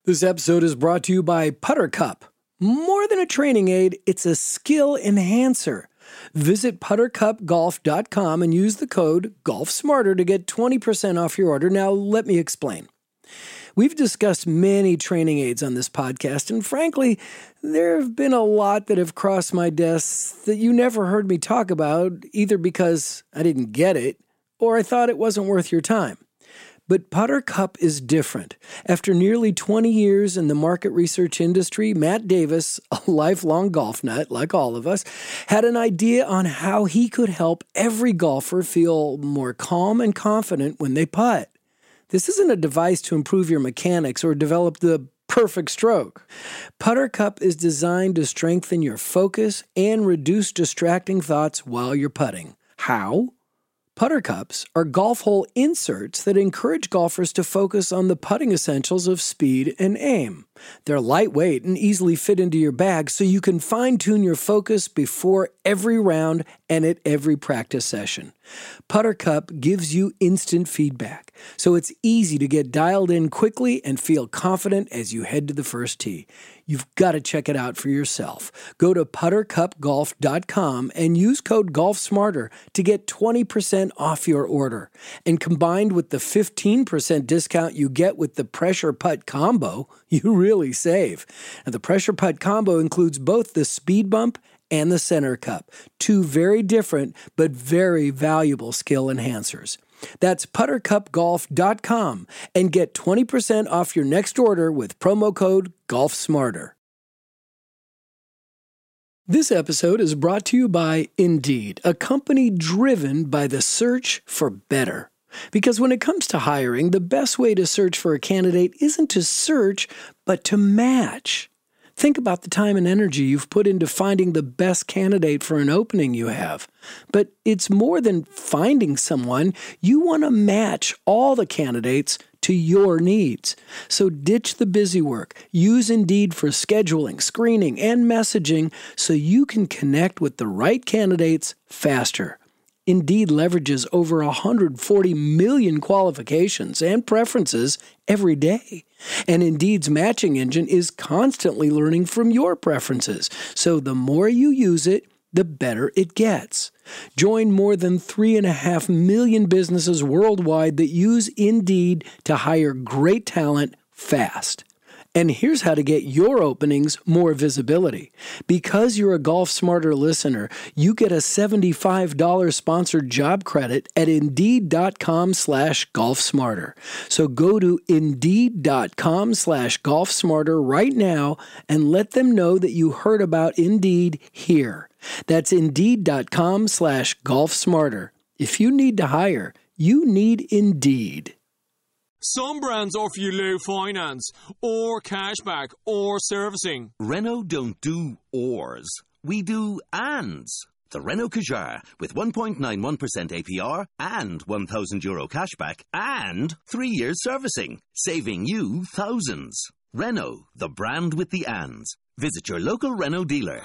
This episode is brought to you by Putter Cup. More than a training aid, it's a skill enhancer. Visit puttercupgolf.com and use the code GOLFSMARTER to get 20% off your order. Now, let me explain. We've discussed many training aids on this podcast, and frankly, there have been a lot that have crossed my desk that you never heard me talk about, either because I didn't get it or I thought it wasn't worth your time. But Putter Cup is different. After nearly 20 years in the market research industry, Matt Davis, a lifelong golf nut like all of us, had an idea on how he could help every golfer feel more calm and confident when they putt. This isn't a device to improve your mechanics or develop the perfect stroke. Putter Cup is designed to strengthen your focus and reduce distracting thoughts while you're putting. How? Putter Cups are golf hole inserts that encourage golfers to focus on the putting essentials of speed and aim. They're lightweight and easily fit into your bag so you can fine-tune your focus before every round and at every practice session. Putter Cup gives you instant feedback, so it's easy to get dialed in quickly and feel confident as you head to the first tee. You've got to check it out for yourself. Go to puttercupgolf.com and use code GOLFSMARTER to get 20% off your order. And combined with the 15% discount you get with the Pressure Putt Combo, you really save. Now, the Pressure Putt Combo includes both the Speed Bump and the Center Cup, two very different but very valuable skill enhancers. That's puttercupgolf.com and get 20% off your next order with promo code GOLFSMARTER. This episode is brought to you by Indeed, a company driven by the search for better. Because when it comes to hiring, the best way to search for a candidate isn't to search, but to match. Think about the time and energy you've put into finding the best candidate for an opening you have. But it's more than finding someone. You want to match all the candidates to your needs. So ditch the busy work. Use Indeed for scheduling, screening, and messaging so you can connect with the right candidates faster. Indeed leverages over 140 million qualifications and preferences every day. And Indeed's matching engine is constantly learning from your preferences. So the more you use it, the better it gets. Join more than 3.5 million businesses worldwide that use Indeed to hire great talent fast. And here's how to get your openings more visibility. Because you're a Golf Smarter listener, you get a $75 sponsored job credit at Indeed.com/GolfSmarter. So go to Indeed.com/GolfSmarter right now and let them know that you heard about Indeed here. That's Indeed.com/GolfSmarter. If you need to hire, you need Indeed. Some brands offer you low finance, or cashback, or servicing. Renault don't do ors. We do ands. The Renault Kadjar with 1.91% APR and €1,000 cashback and 3 years servicing, saving you thousands. Renault, the brand with the ands. Visit your local Renault dealer.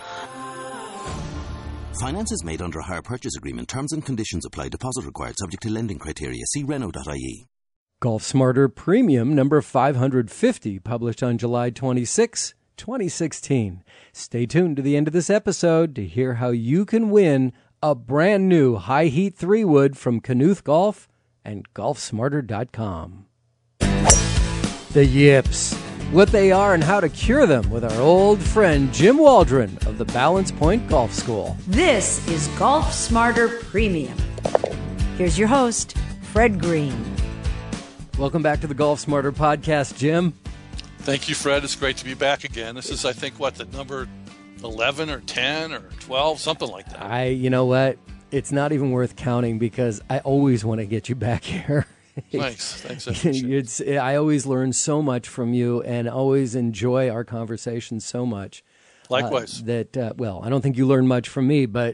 Finance is made under a hire purchase agreement. Terms and conditions apply. Deposit required subject to lending criteria. See Renault.ie. Golf Smarter Premium number 550, published on July 26, 2016. Stay tuned to the end of this episode to hear how you can win a brand new high heat 3-wood from Knuth Golf and GolfSmarter.com. The yips, what they are and how to cure them with our old friend Jim Waldron of the Balance Point Golf School. This is Golf Smarter Premium. Here's your host, Fred Green. Welcome back to the Golf Smarter podcast, Jim. Thank you, Fred. It's great to be back again. This is, I think, the number 11 or 10 or 12, something like that. You know what? It's not even worth counting because I always want to get you back here. Nice. Thanks. I always learn so much from you and always enjoy our conversations so much. Likewise. I don't think you learn much from me, but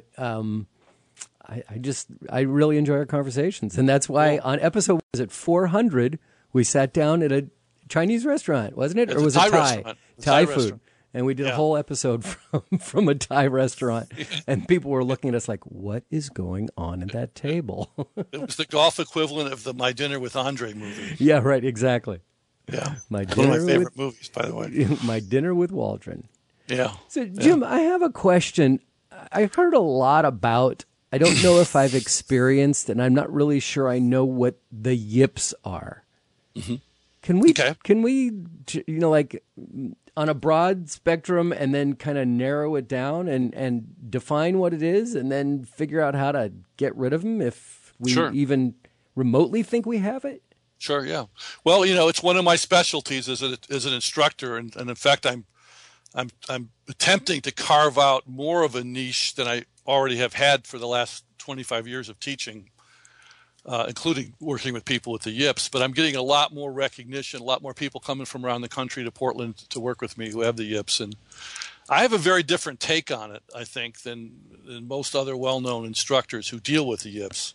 I really enjoy our conversations. And that's why on episode, 400, we sat down at a Chinese restaurant, wasn't it? Or was it Thai? Thai food. Restaurant. And we did a whole episode from a Thai restaurant. And people were looking at us like, what is going on at that table? It was the golf equivalent of the My Dinner with Andre movie. Yeah, right, exactly. Yeah. One of my favorite movies, by the way. My Dinner with Waldron. Yeah. So, Jim, I have a question. I've heard a lot about, I don't know if I've experienced, and I'm not really sure I know what the yips are. Mm-hmm. Can we, like on a broad spectrum and then kind of narrow it down and define what it is and then figure out how to get rid of them if we even remotely think we have it? Sure, yeah. Well, it's one of my specialties as an instructor, and in fact, I'm attempting to carve out more of a niche than I already have had for the last 25 years of teaching, including working with people with the yips. But I'm getting a lot more recognition, a lot more people coming from around the country to Portland to work with me who have the yips. And I have a very different take on it, I think, than most other well-known instructors who deal with the yips.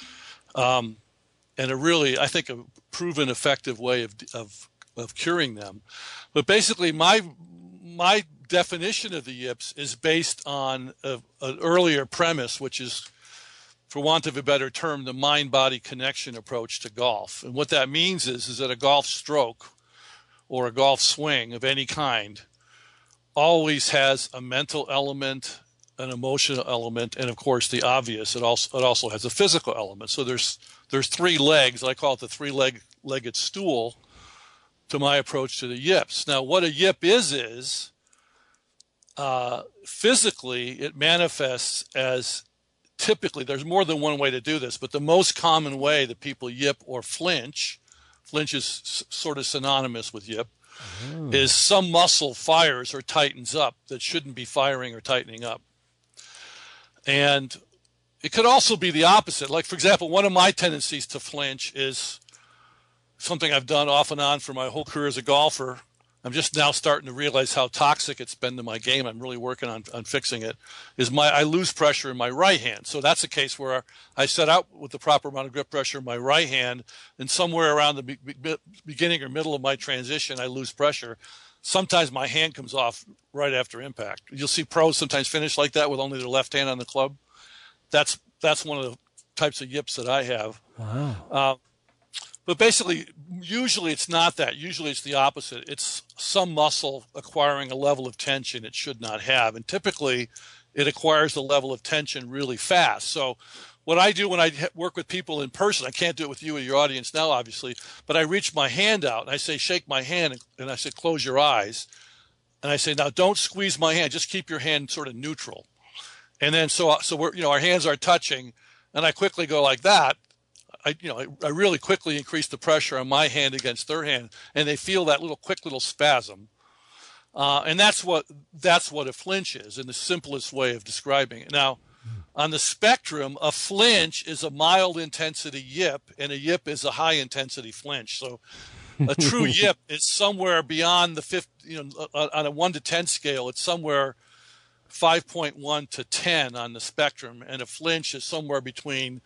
And I think, a proven effective way of curing them. But basically, my definition of the yips is based on an earlier premise, which is, for want of a better term, the mind-body connection approach to golf. And what that means is that a golf stroke or a golf swing of any kind always has a mental element, an emotional element, and of course the obvious. It also has a physical element. So there's three legs. I call it the three-legged stool to my approach to the yips. Now, what a yip is physically it manifests as, typically, there's more than one way to do this, but the most common way that people yip or flinch is sort of synonymous with yip, is some muscle fires or tightens up that shouldn't be firing or tightening up. And it could also be the opposite. Like, for example, one of my tendencies to flinch is something I've done off and on for my whole career as a golfer. I'm just now starting to realize how toxic it's been to my game. I'm really working on fixing it. I lose pressure in my right hand. So that's a case where I set out with the proper amount of grip pressure in my right hand, and somewhere around the beginning or middle of my transition, I lose pressure. Sometimes my hand comes off right after impact. You'll see pros sometimes finish like that with only their left hand on the club. That's one of the types of yips that I have. Wow. But basically, usually it's not that. Usually it's the opposite. It's some muscle acquiring a level of tension it should not have. And typically it acquires the level of tension really fast. So what I do when I work with people in person, I can't do it with you and your audience now, obviously, but I reach my hand out and I say, shake my hand, and I say, close your eyes. And I say, now don't squeeze my hand. Just keep your hand sort of neutral. And then so we're, our hands are touching, and I quickly go like that. I really quickly increase the pressure on my hand against their hand, and they feel that quick little spasm. And that's what a flinch is, in the simplest way of describing it. Now, on the spectrum, a flinch is a mild intensity yip, and a yip is a high intensity flinch. So a true yip is somewhere beyond the 50, on a 1 to 10 scale, it's somewhere 5.1 to 10 on the spectrum, and a flinch is somewhere between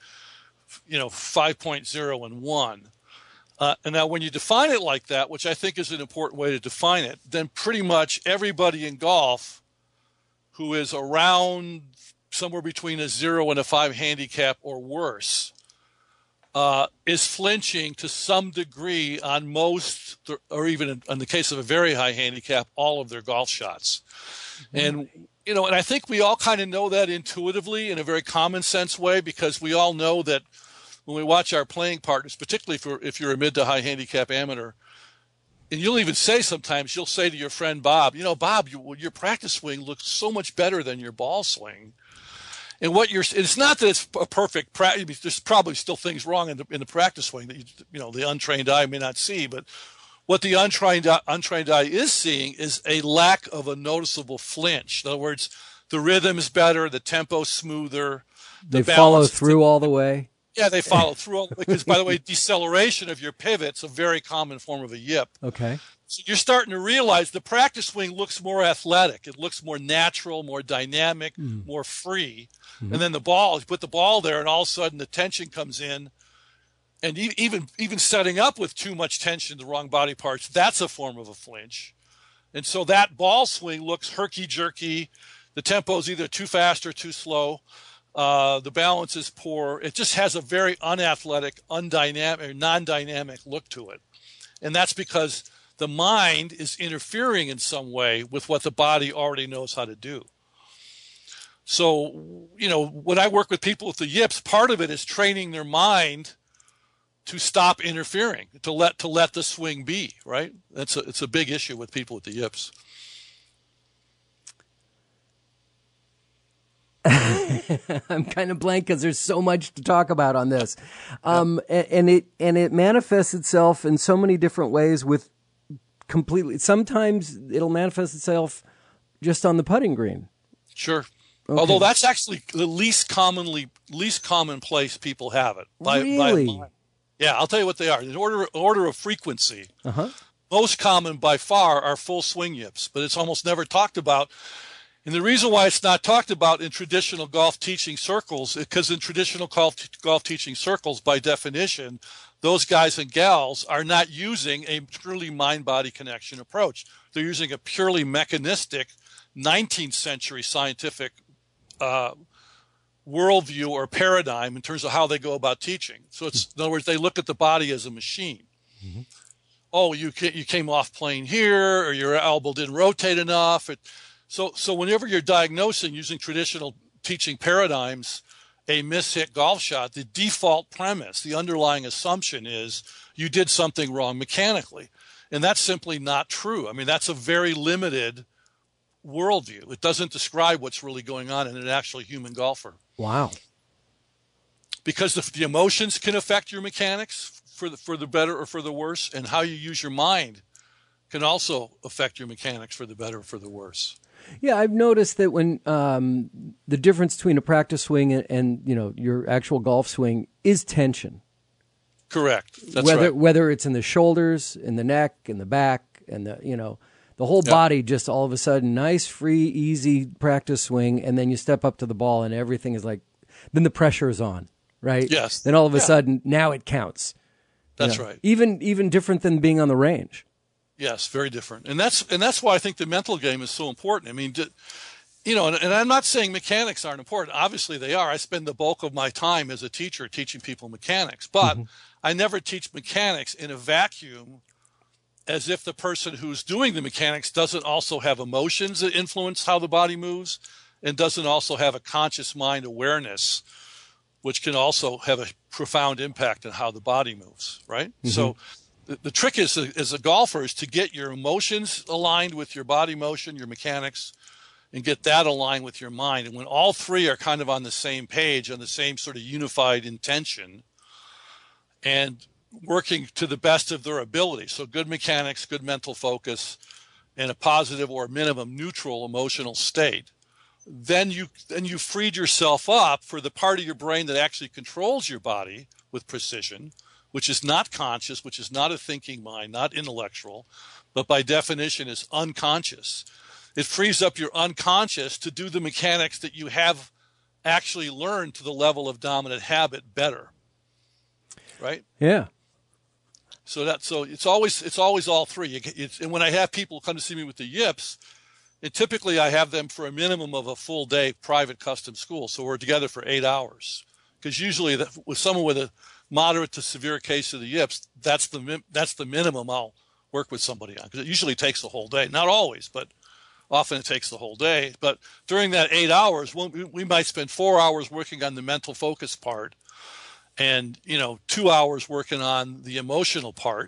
5.0 and 1. And now when you define it like that, which I think is an important way to define it, then pretty much everybody in golf who is around somewhere between a 0 and a 5 handicap or worse is flinching to some degree on most, or even in the case of a very high handicap, all of their golf shots. And and I think we all kind of know that intuitively in a very common sense way, because we all know that when we watch our playing partners, particularly if you're a mid to high handicap amateur, and you'll even say sometimes, you'll say to your friend Bob, Bob, your practice swing looks so much better than your ball swing. And it's not that it's a perfect practice. There's probably still things wrong in the practice swing that the untrained eye may not see, but what the untrained eye is seeing is a lack of a noticeable flinch. In other words, the rhythm is better, the tempo's smoother. They follow through all the way. Yeah, they follow through all the way. Because, by the way, deceleration of your pivot's a very common form of a yip. Okay. So you're starting to realize the practice swing looks more athletic. It looks more natural, more dynamic, more free. Mm-hmm. And then you put the ball there, and all of a sudden the tension comes in. And even setting up with too much tension in the wrong body parts, that's a form of a flinch. And so that ball swing looks herky-jerky. The tempo is either too fast or too slow. The balance is poor. It just has a very unathletic, undynamic, non-dynamic look to it. And that's because the mind is interfering in some way with what the body already knows how to do. So, when I work with people with the yips, part of it is training their mind to stop interfering, to let the swing be, right? It's a big issue with people with the yips. I'm kind of blank because there's so much to talk about on this. And it manifests itself in so many different ways with completely. Sometimes it'll manifest itself just on the putting green. Sure. Okay. Although that's actually the least common place people have it. Really? Yeah, I'll tell you what they are. In order of frequency, most common by far are full swing yips, but it's almost never talked about. And the reason why it's not talked about in traditional golf teaching circles is because in traditional golf teaching circles, by definition, those guys and gals are not using a truly mind-body connection approach. They're using a purely mechanistic 19th century scientific worldview or paradigm in terms of how they go about teaching. So it's, in other words, they look at the body as a machine. Mm-hmm. Oh, you came off plane here, or your elbow didn't rotate enough. So whenever you're diagnosing using traditional teaching paradigms a mishit golf shot, the default premise, the underlying assumption is you did something wrong mechanically. And that's simply not true. I mean, that's a very limited worldview. It doesn't describe what's really going on in an actual human golfer. Wow. Because the emotions can affect your mechanics for the better or for the worse, and how you use your mind can also affect your mechanics for the better or for the worse. Yeah, I've noticed that when the difference between a practice swing and your actual golf swing is tension. Correct. That's right. Whether it's in the shoulders, in the neck, in the back, and the whole body, just all of a sudden, nice, free, easy practice swing, and then you step up to the ball and everything is like, then the pressure is on, right? Yes. Then all of a sudden, now it counts. That's right. Even different than being on the range. Yes, very different. And that's why I think the mental game is so important. I mean, and I'm not saying mechanics aren't important. Obviously they are. I spend the bulk of my time as a teacher teaching people mechanics, but I never teach mechanics in a vacuum as if the person who's doing the mechanics doesn't also have emotions that influence how the body moves and doesn't also have a conscious mind awareness, which can also have a profound impact on how the body moves, right? Mm-hmm. So the trick is, as a golfer, is to get your emotions aligned with your body motion, your mechanics, and get that aligned with your mind. And when all three are kind of on the same page, on the same sort of unified intention, and working to the best of their ability, so good mechanics, good mental focus, and a positive or minimum neutral emotional state, then you freed yourself up for the part of your brain that actually controls your body with precision, which is not conscious, which is not a thinking mind, not intellectual, but by definition is unconscious. It frees up your unconscious to do the mechanics that you have actually learned to the level of dominant habit better. Right? Yeah. So it's always all three. And when I have people come to see me with the yips, and typically I have them for a minimum of a full day private custom school. So we're together for 8 hours. Because usually with someone with a moderate to severe case of the yips, that's the minimum I'll work with somebody on, because it usually takes the whole day. Not always, but often it takes the whole day. But during that 8 hours, we might spend 4 hours working on the mental focus part, and 2 hours working on the emotional part,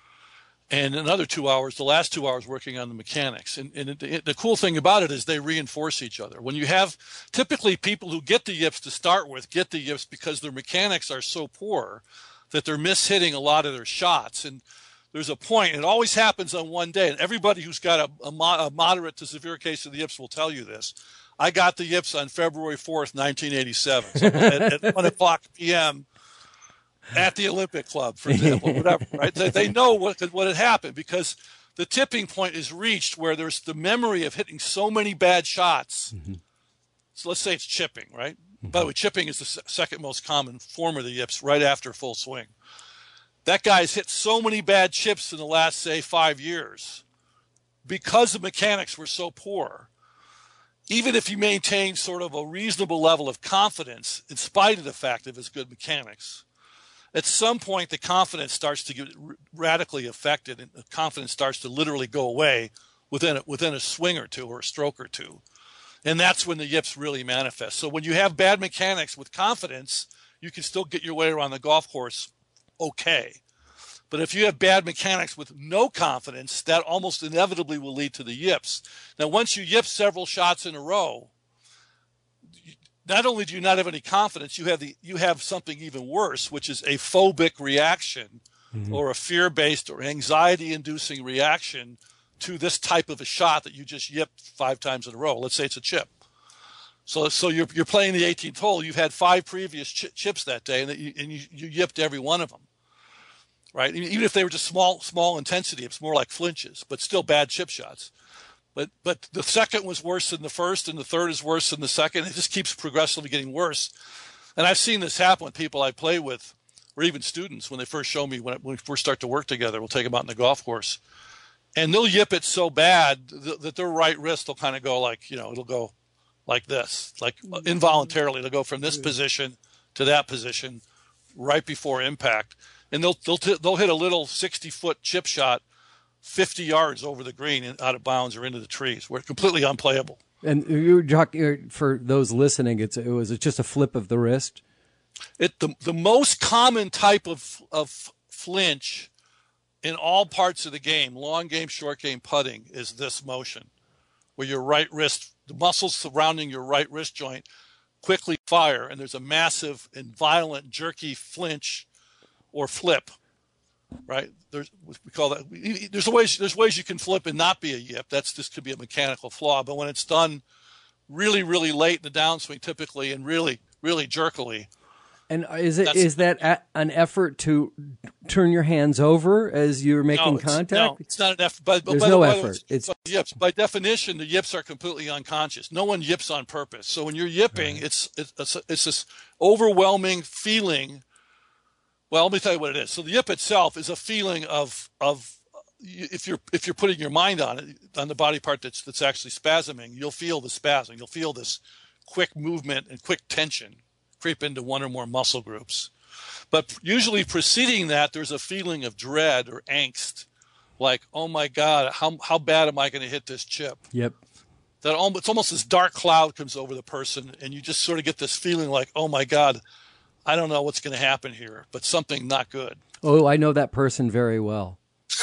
and another 2 hours, the last 2 hours, working on the mechanics. And the cool thing about it is they reinforce each other. When you have typically people who get the yips to start with, get the yips because their mechanics are so poor that they're mishitting a lot of their shots. And there's a point, it always happens on one day, and everybody who's got a moderate to severe case of the yips will tell you this. I got the yips on February 4th, 1987, so at 1 o'clock p.m., at the Olympic Club, for example, whatever, right? They know what had happened, because the tipping point is reached where there's the memory of hitting so many bad shots. Mm-hmm. So let's say it's chipping, right? Mm-hmm. By the way, chipping is the second most common form of the yips, right after full swing. That guy's hit so many bad chips in the last, say, 5 years because the mechanics were so poor. Even if he maintained sort of a reasonable level of confidence in spite of the fact of his good mechanics, at some point the confidence starts to get radically affected, and the confidence starts to literally go away within a swing or two or a stroke or two. And that's when the yips really manifest. So when you have bad mechanics with confidence, you can still get your way around the golf course okay. But if you have bad mechanics with no confidence, that almost inevitably will lead to the yips. Now, once you yip several shots in a row, not only do you not have any confidence, you have something even worse, which is a phobic reaction or a fear-based or anxiety-inducing reaction to this type of a shot that you just yipped 5 times in a row. Let's say it's a chip. So you're playing the 18th hole. You've had 5 previous chips that day, and you yipped every one of them, right? Even if they were just small intensity, it's more like flinches, but still bad chip shots. But the second was worse than the first, and the third is worse than the second. It just keeps progressively getting worse. And I've seen this happen with people I play with, or even students when they first show me, when we first start to work together. We'll take them out in the golf course, and they'll yip it so bad that their right wrist will kind of go like, it'll go like this, like involuntarily. They'll go from this position to that position right before impact, and they'll hit a little 60-foot chip shot 50 yards over the green and out of bounds or into the trees. We're completely unplayable. And you're talking, for those listening, it was just a flip of the wrist? The most common type of flinch in all parts of the game, long game, short game, putting, is this motion, where your right wrist, the muscles surrounding your right wrist joint quickly fire, and there's a massive and violent jerky flinch or flip. Right, we call that. There's ways you can flip and not be a yip. This could be a mechanical flaw. But when it's done really, really late in the downswing, typically, and really, really jerkily. And is that an effort to turn your hands over as you're making contact? No, it's not an effort. There's no effort. It's yips. By definition, the yips are completely unconscious. No one yips on purpose. So when you're yipping, it's this overwhelming feeling. Well, let me tell you what it is. So the yip itself is a feeling of if you're putting your mind on it, on the body part that's actually spasming, you'll feel the spasm. You'll feel this quick movement and quick tension creep into one or more muscle groups. But usually preceding that, there's a feeling of dread or angst, like, oh my God, how bad am I going to hit this chip? Yep. It's almost this dark cloud comes over the person, and you just sort of get this feeling like, oh my God, I don't know what's going to happen here, but something not good. Oh, I know that person very well.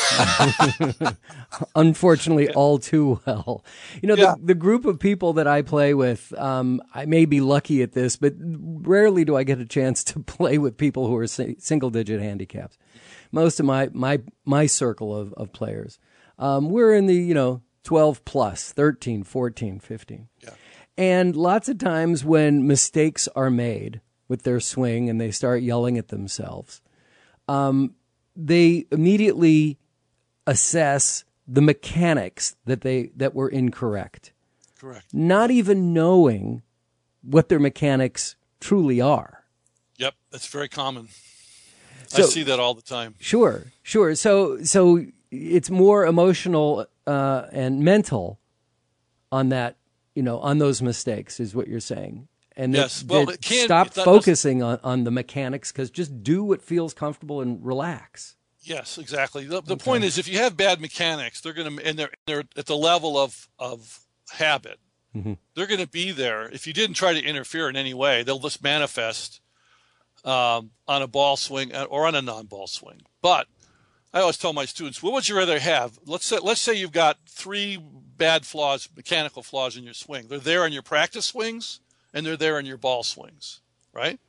Unfortunately, all too well. The group of people that I play with, I may be lucky at this, but rarely do I get a chance to play with people who are single-digit handicaps. Most of my circle of players, we're in the 12 plus, 13, 14, 15. Yeah. And lots of times when mistakes are made with their swing and they start yelling at themselves, they immediately assess the mechanics that were incorrect. Correct. Not even knowing what their mechanics truly are. Yep, that's very common. So, I see that all the time. Sure. So it's more emotional and mental on that, on those mistakes is what you're saying. And yes, stop focusing on the mechanics, because just do what feels comfortable and relax. Yes, exactly. The point is, if you have bad mechanics, they're going to, and they're at the level of habit. Mm-hmm. They're going to be there. If you didn't try to interfere in any way, they'll just manifest on a ball swing or on a non-ball swing. But I always tell my students, what would you rather have? Let's say you've got 3 bad flaws, mechanical flaws in your swing. They're there in your practice swings, and they're there in your ball swings, right?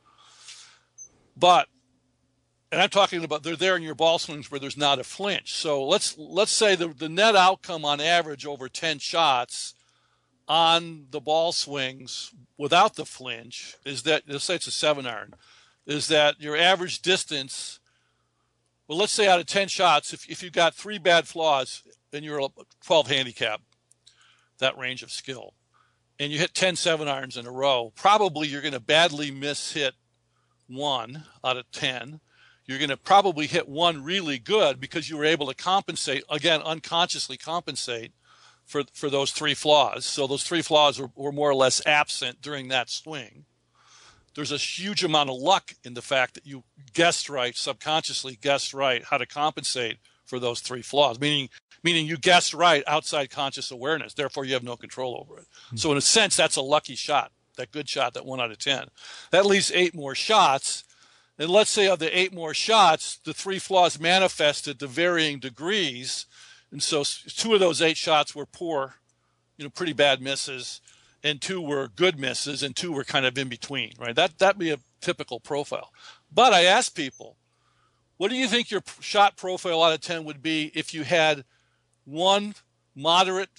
And I'm talking about they're there in your ball swings where there's not a flinch. So let's say the net outcome on average over 10 shots on the ball swings without the flinch is that, let's say it's a 7-iron, is that your average distance, well, let's say out of 10 shots, if you've got 3 bad flaws and you're a 12 handicap, that range of skill, and you hit 10 7-irons in a row, probably you're going to badly miss-hit 1 out of 10. You're going to probably hit 1 really good because you were able to compensate, again, unconsciously compensate for those 3 flaws. So those 3 flaws were more or less absent during that swing. there's a huge amount of luck in the fact that you guessed right, subconsciously guessed right how to compensate for those three flaws, meaning you guessed right outside conscious awareness. Therefore, you have no control over it. So in a sense, that's a lucky shot, that good shot, that 1 out of 10. That leaves 8 more shots. And let's say of the 8 more shots, the 3 flaws manifested to varying degrees. And so 2 of those 8 shots were poor, pretty bad misses, and 2 were good misses, and 2 were kind of in between, right? That'd be a typical profile. But I asked people, what do you think your shot profile out of 10 would be if you had 1 moderate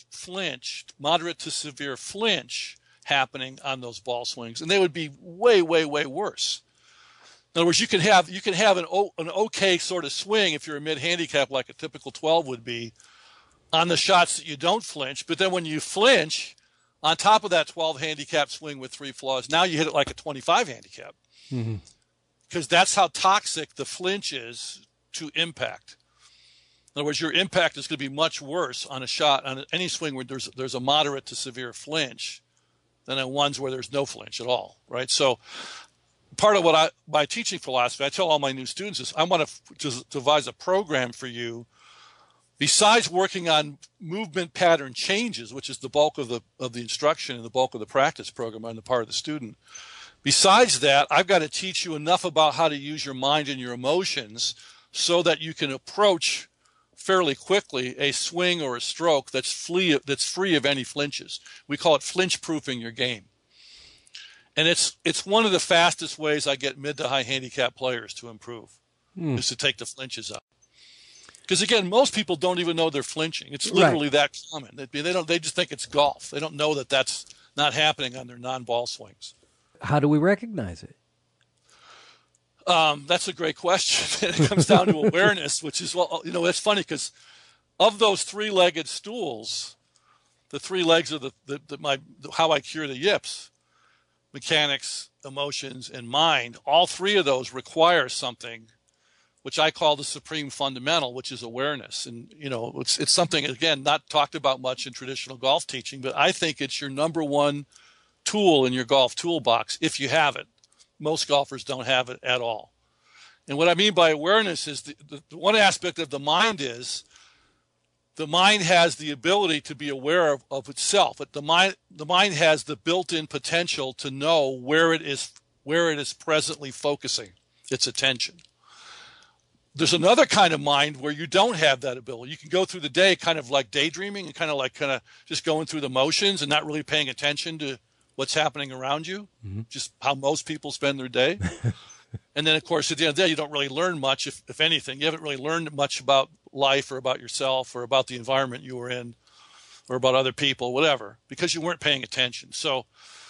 to severe flinch happening on those ball swings? And they would be way, way, way worse. In other words, you can have an okay sort of swing if you're a mid-handicap like a typical 12 would be on the shots that you don't flinch. But then when you flinch, on top of that 12 handicap swing with 3 flaws, now you hit it like a 25 handicap. Mm-hmm. Because that's how toxic the flinch is to impact. In other words, your impact is going to be much worse on a shot, on any swing where there's a moderate to severe flinch than on ones where there's no flinch at all, right? So part of what my teaching philosophy, I tell all my new students is I want to devise a program for you besides working on movement pattern changes, which is the bulk of the instruction and the bulk of the practice program on the part of the student. Besides that, I've got to teach you enough about how to use your mind and your emotions so that you can approach fairly quickly a swing or a stroke that's free of any flinches. We call it flinch proofing your game. And it's one of the fastest ways I get mid to high handicap players to improve is to take the flinches out. Because again, most people don't even know they're flinching. It's literally that common. They just think it's golf. They don't know that that's not happening on their non-ball swings. How do we recognize it? That's a great question. It comes down to awareness, which is, it's funny because of those 3-legged stools, the 3 legs are how I cure the yips, mechanics, emotions, and mind. All 3 of those require something, which I call the supreme fundamental, which is awareness. And, it's something, again, not talked about much in traditional golf teaching, but I think it's your number one tool in your golf toolbox if you have it. Most golfers don't have it at all. And what I mean by awareness is the one aspect of the mind is the mind has the ability to be aware of itself. But the mind has the built-in potential to know where it is presently focusing its attention. There's another kind of mind where you don't have that ability. You can go through the day kind of like daydreaming and kind of just going through the motions and not really paying attention to what's happening around you, just how most people spend their day. And then, of course, at the end of the day, you don't really learn much, if anything. You haven't really learned much about life or about yourself or about the environment you were in or about other people, whatever, because you weren't paying attention. So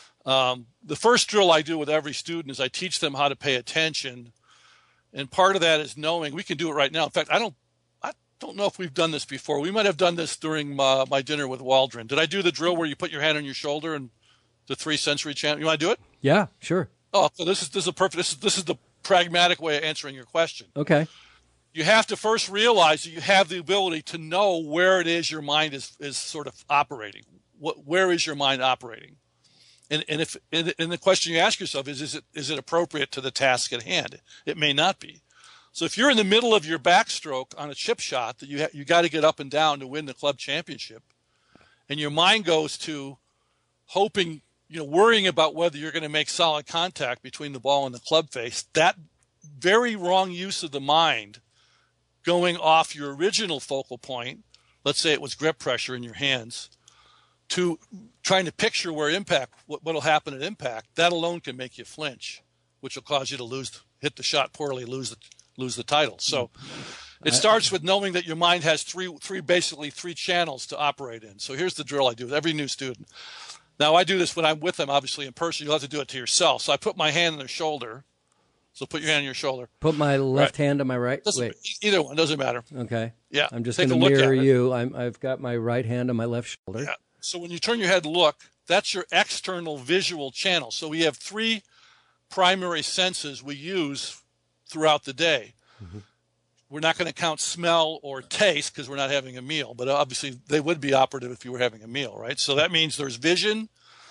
the first drill I do with every student is I teach them how to pay attention. And part of that is knowing we can do it right now. In fact, I don't know if we've done this before. We might have done this during my dinner with Waldron. Did I do the drill where you put your hand on your shoulder and the 3 sensory channel? You want to do it? Yeah, sure. Oh, so this is a perfect. This is the pragmatic way of answering your question. Okay. You have to first realize that you have the ability to know where it is your mind is sort of operating. Where is your mind operating? And the question you ask yourself is it appropriate to the task at hand? It may not be. So if you're in the middle of your backstroke on a chip shot that you got to get up and down to win the club championship, and your mind goes to hoping, worrying about whether you're going to make solid contact between the ball and the club face, that very wrong use of the mind going off your original focal point, let's say it was grip pressure in your hands, to trying to picture where impact, what will happen at impact, that alone can make you flinch, which will cause you to hit the shot poorly, lose the title. So it starts with knowing that your mind has basically three channels to operate in. So here's the drill I do with every new student. Now, I do this when I'm with them, obviously, in person. You'll have to do it to yourself. So I put my hand on their shoulder. So put your hand on your shoulder. Put my left hand on my right? Wait. Either one. Doesn't matter. Okay. Yeah. I'm just going to mirror you. I've got my right hand on my left shoulder. Yeah. So when you turn your head to look, that's your external visual channel. So we have three primary senses we use throughout the day. Mm-hmm. We're not going to count smell or taste because we're not having a meal, but obviously they would be operative if you were having a meal, right? So that means there's vision,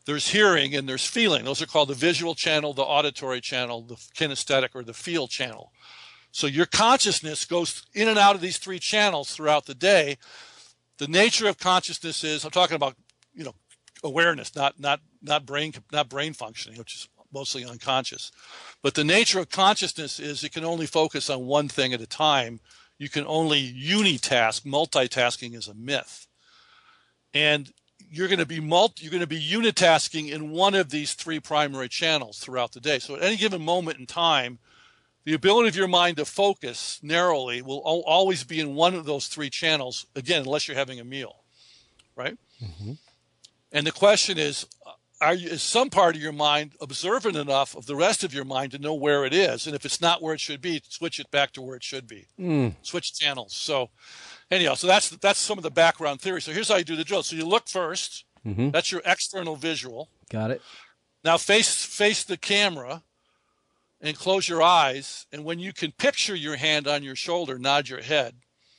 There's hearing and there's feeling. Those are called the visual channel, the auditory channel, the kinesthetic or the feel channel. So your consciousness goes in and out of these three channels throughout the day. The nature of consciousness is, I'm talking about, awareness, not brain functioning, which is mostly unconscious. But the nature of consciousness is it can only focus on one thing at a time. You can only unitask. Multitasking is a myth. And you're going to be unitasking in one of these three primary channels throughout the day. So at any given moment in time, the ability of your mind to focus narrowly will always be in one of those three channels, again, unless you're having a meal, right? Mm-hmm. And the question is some part of your mind observant enough of the rest of your mind to know where it is? And if it's not where it should be, switch it back to where it should be. Switch channels. So anyhow, so that's some of the background theory. So here's how you do the drill. So you look first. Mm-hmm. That's your external visual. Got it. Now face the camera and close your eyes. And when you can picture your hand on your shoulder, nod your head.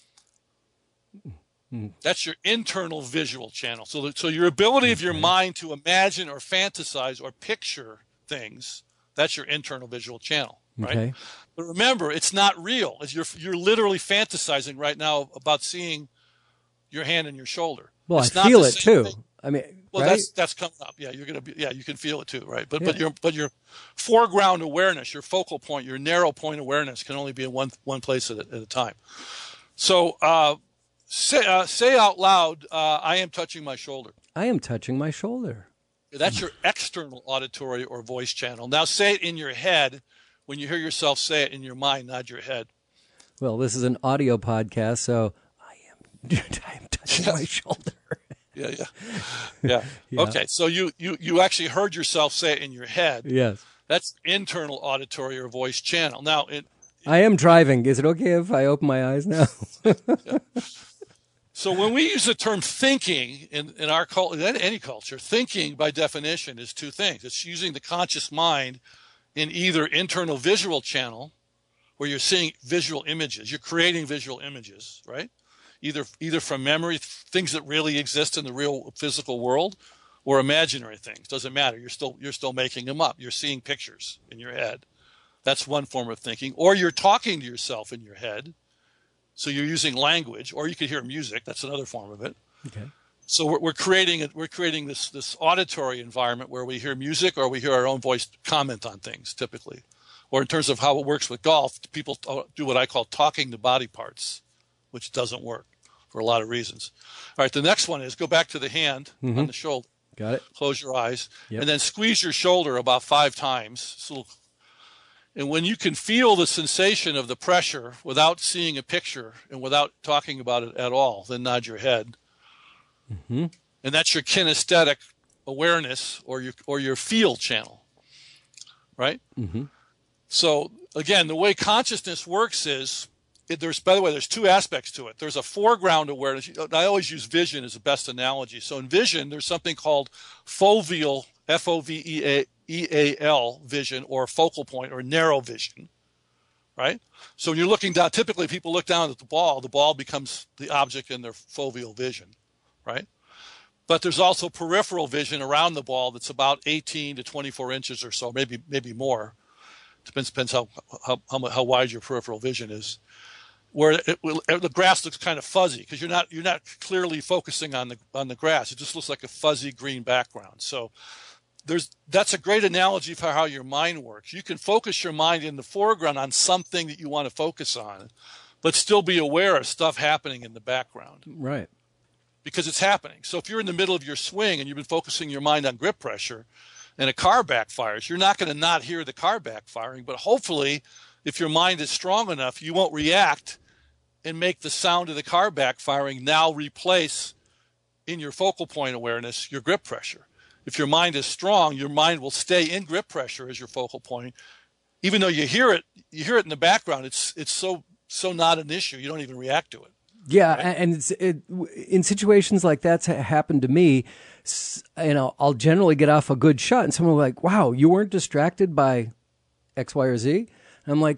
That's your internal visual channel. So your ability of your mind to imagine or fantasize or picture things, that's your internal visual channel, right? Okay. But remember, it's not real. You're literally fantasizing right now about seeing your hand on your shoulder. Well, I feel it too. Thing. I mean, well, right? that's coming up. Yeah, you can feel it too, right? But your foreground awareness, your focal point, your narrow point awareness can only be in one place at a time. So say out loud, I am touching my shoulder. I am touching my shoulder. That's your external auditory or voice channel. Now say it in your head. When you hear yourself say it in your mind, nod your head. Well, this is an audio podcast, so I am touching my shoulder. Yeah. Okay, so you actually heard yourself say it in your head. Yes. That's internal auditory or voice channel. Now, I am driving. Is it okay if I open my eyes now? Yeah. So when we use the term thinking in our culture, in any culture, thinking by definition is two things. It's using the conscious mind in either internal visual channel, where you're seeing visual images, you're creating visual images, right? Either from memory, things that really exist in the real physical world, or imaginary things. Doesn't matter. You're still making them up. You're seeing pictures in your head. That's one form of thinking. Or you're talking to yourself in your head. So you're using language, or you could hear music. That's another form of it. Okay. So we're creating this auditory environment where we hear music or we hear our own voice comment on things typically. Or in terms of how it works with golf, people do what I call talking to body parts, which doesn't work for a lot of reasons. All right, the next one is go back to the hand on the shoulder. Got it. Close your eyes. Yep. And then squeeze your shoulder about 5 times. And when you can feel the sensation of the pressure without seeing a picture and without talking about it at all, then nod your head. Mm-hmm. And that's your kinesthetic awareness or your feel channel, right? Mm-hmm. So again, the way consciousness works is there's 2 aspects to it. There's a foreground awareness. I always use vision as the best analogy. So in vision, there's something called foveal, F-O-V-E-A-L vision, or focal point or narrow vision, right? So when you're looking down, typically people look down at the ball becomes the object in their foveal vision, right? But there's also peripheral vision around the ball that's about 18 to 24 inches or so, maybe more. Depends how wide your peripheral vision is. Where the grass looks kind of fuzzy because you're not clearly focusing on the grass. It just looks like a fuzzy green background. So that's a great analogy for how your mind works. You can focus your mind in the foreground on something that you want to focus on, but still be aware of stuff happening in the background. Right. Because it's happening. So if you're in the middle of your swing and you've been focusing your mind on grip pressure and a car backfires, you're not going to not hear the car backfiring, but hopefully if your mind is strong enough, you won't react and make the sound of the car backfiring now replace in your focal point awareness your grip pressure. If your mind is strong, your mind will stay in grip pressure as your focal point. Even though you hear it in the background, it's so not an issue. You don't even react to it. Yeah, right? And in situations like that's happened to me, I'll generally get off a good shot and someone will be like, wow, you weren't distracted by X, Y, or Z? And I'm like,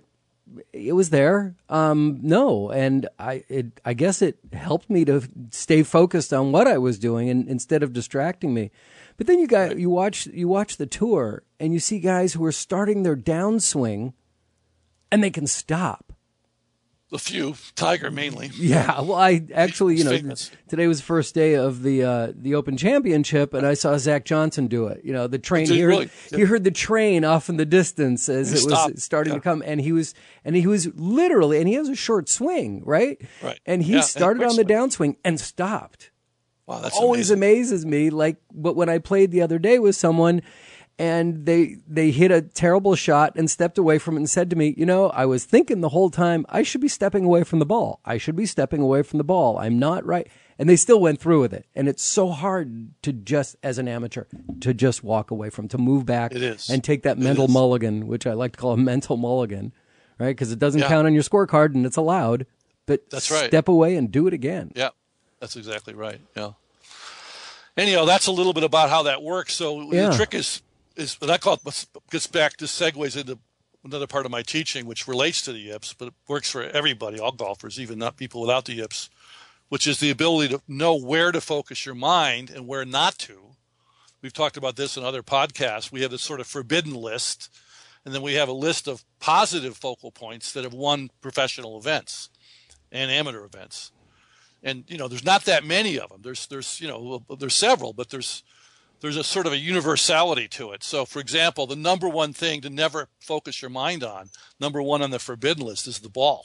it was there. No, and I guess it helped me to stay focused on what I was doing and instead of distracting me. But then you watch the tour and you see guys who are starting their downswing and they can stop. A few, Tiger mainly. Yeah, well, I actually, famous. Today was the first day of the Open Championship, and I saw Zach Johnson do it. The train. He heard the train off in the distance as it was starting to come, and he was literally, and he has a short swing, right? Right. And he started on the downswing and stopped. Wow, that's always amazes me. But when I played the other day with someone, and they hit a terrible shot and stepped away from it and said to me, I was thinking the whole time, I should be stepping away from the ball. I should be stepping away from the ball. I'm not right. And they still went through with it. And it's so hard to just, as an amateur, to just walk away from, to move back and take that mental mulligan, which I like to call a mental mulligan, right? Because it doesn't count on your scorecard and it's allowed. But that's right. Step away and do it again. Yeah, that's exactly right. Yeah. Anyhow, that's a little bit about how that works. So the trick is what I call it, gets back to segues into another part of my teaching, which relates to the yips, but it works for everybody, all golfers, even not people without the yips, which is the ability to know where to focus your mind and where not to. We've talked about this in other podcasts. We have this sort of forbidden list, and then we have a list of positive focal points that have won professional events and amateur events. And, there's not that many of them. There's several, but there's a sort of a universality to it. So, for example, the number one thing to never focus your mind on, number one on the forbidden list, is the ball.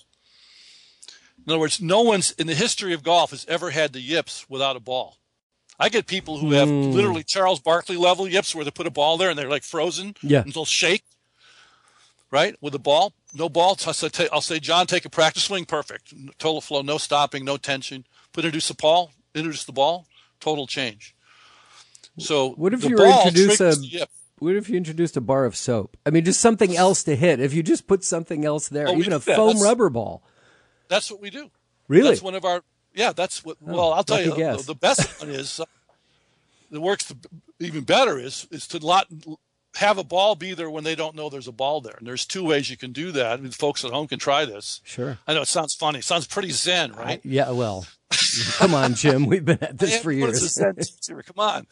In other words, no one's in the history of golf has ever had the yips without a ball. I get people who have literally Charles Barkley level yips where they put a ball there and they're like frozen and they'll shake, right, with the ball. No ball. I'll say, John, take a practice swing. Perfect. Total flow, no stopping, no tension. Introduce the ball, total change. So what if you introduced a bar of soap? I mean, just something else to hit. If you just put something else there, even a foam rubber ball. That's what we do. Really? That's one of our. Yeah, that's what. Well, I'll tell you, the best one is that works even better is to have a ball be there when they don't know there's a ball there. And there's two ways you can do that. I mean, folks at home can try this. Sure. I know it sounds funny. It sounds pretty zen, right? Yeah. Well. Come on, Jim. We've been at this for years. Come on.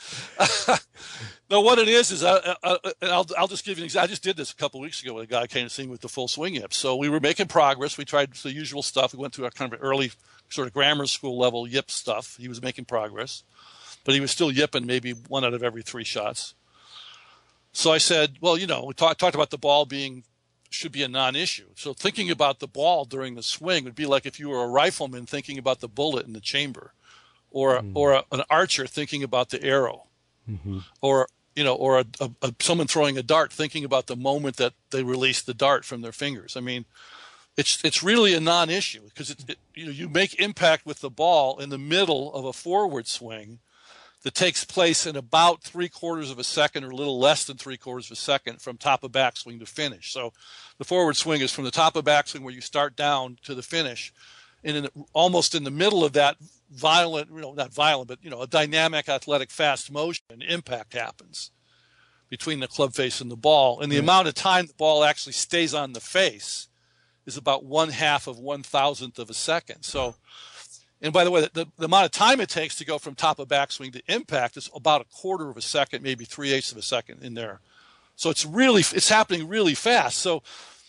No, what it is I'll just give you an example. I just did this a couple of weeks ago with a guy came to see me with the full swing yips. So we were making progress. We tried the usual stuff. We went through a kind of an early sort of grammar school level yip stuff. He was making progress, but he was still yipping maybe 1 out of every 3 shots. So I said, well, we talked about the ball should be a non-issue. So thinking about the ball during the swing would be like if you were a rifleman thinking about the bullet in the chamber, or an archer thinking about the arrow, or someone throwing a dart thinking about the moment that they release the dart from their fingers. I mean, it's really a non-issue because you make impact with the ball in the middle of a forward swing that takes place in about 3/4 of a second or a little less than 3/4 of a second from top of backswing to finish. So the forward swing is from the top of backswing where you start down to the finish. And almost in the middle of that not violent, but a dynamic, athletic, fast motion, impact happens between the club face and the ball. And the amount of time the ball actually stays on the face is about 1/2 of 1,000th of a second. So, and by the way, the amount of time it takes to go from top of backswing to impact is about 1/4 of a second, maybe 3/8 of a second in there. So it's happening really fast. So,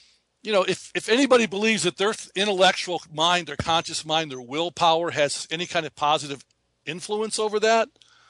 if anybody believes that their intellectual mind, their conscious mind, their willpower has any kind of positive influence over that,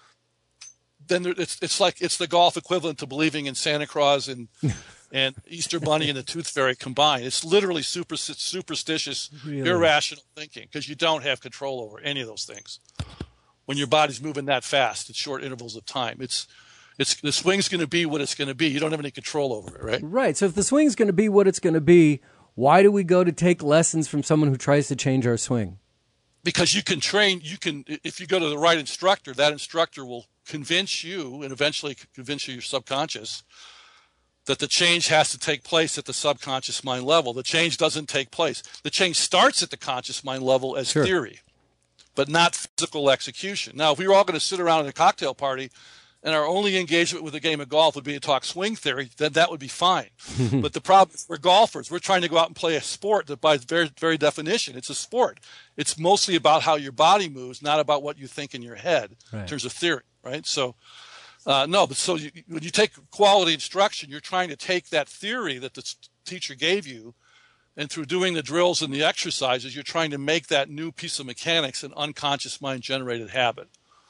then it's like it's the golf equivalent to believing in Santa Claus and Easter Bunny and the Tooth Fairy combined. It's literally superstitious, irrational thinking because you don't have control over any of those things. When your body's moving that fast at short intervals of time, the swing's going to be what it's going to be. You don't have any control over it, right? Right. So if the swing's going to be what it's going to be, why do we go to take lessons from someone who tries to change our swing? Because you can train. If you go to the right instructor, that instructor will convince you and eventually convince your subconscious that the change has to take place at the subconscious mind level. The change doesn't take place. The change starts at the conscious mind level as theory, but not physical execution. Now, if we were all going to sit around at a cocktail party and our only engagement with the game of golf would be to talk swing theory, then that would be fine. But the problem is we're golfers. We're trying to go out and play a sport that by its very, very definition, it's a sport. It's mostly about how your body moves, not about what you think in your head in terms of theory, right? So, when you take quality instruction, you're trying to take that theory that the teacher gave you, and through doing the drills and the exercises, you're trying to make that new piece of mechanics an unconscious mind-generated habit.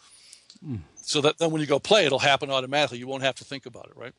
So that then when you go play, it'll happen automatically. You won't have to think about it, right?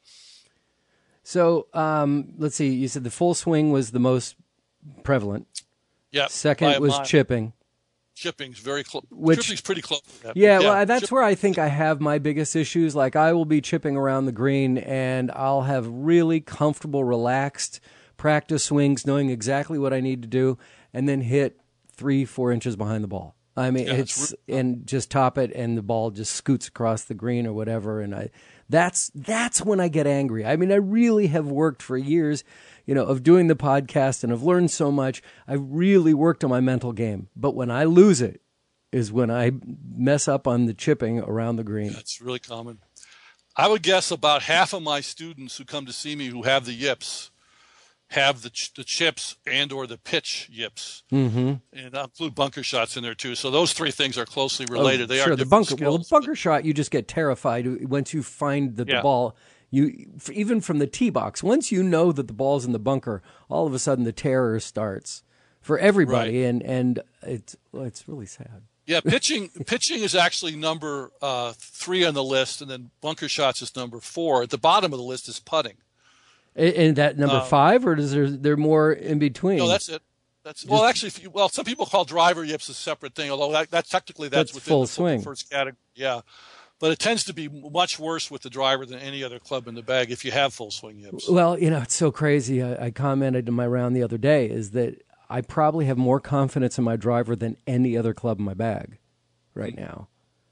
So let's see. You said the full swing was the most prevalent. Yeah. Second was chipping. Chipping's very close. Which, chipping's pretty close. Yeah, well, that's where I think I have my biggest issues. Like I will be chipping around the green, and I'll have really comfortable, relaxed practice swings, knowing exactly what I need to do, and then hit 3-4 inches behind the ball. I mean, and just top it, and the ball just scoots across the green or whatever. And that's when I get angry. I mean, I really have worked for years, of doing the podcast, and I've learned so much. I really worked on my mental game. But when I lose it is when I mess up on the chipping around the green. That's really common. I would guess about half of my students who come to see me who have the yips have the chips and or the pitch yips, and I'll include bunker shots in there too. So those three things are closely related. They are the bunker. Well, the bunker shot, you just get terrified once you find that the ball. You even from the tee box. Once you know that the ball's in the bunker, all of a sudden the terror starts for everybody, and it's really sad. Yeah, pitching is actually number 3 on the list, and then bunker shots is number 4. At the bottom of the list is putting. And that number 5, or is there more in between? No, that's it. Some people call driver yips a separate thing, although that's technically within full the swing first category. Yeah, but it tends to be much worse with the driver than any other club in the bag if you have full swing yips. Well, it's so crazy. I commented in my round the other day is that I probably have more confidence in my driver than any other club in my bag right now.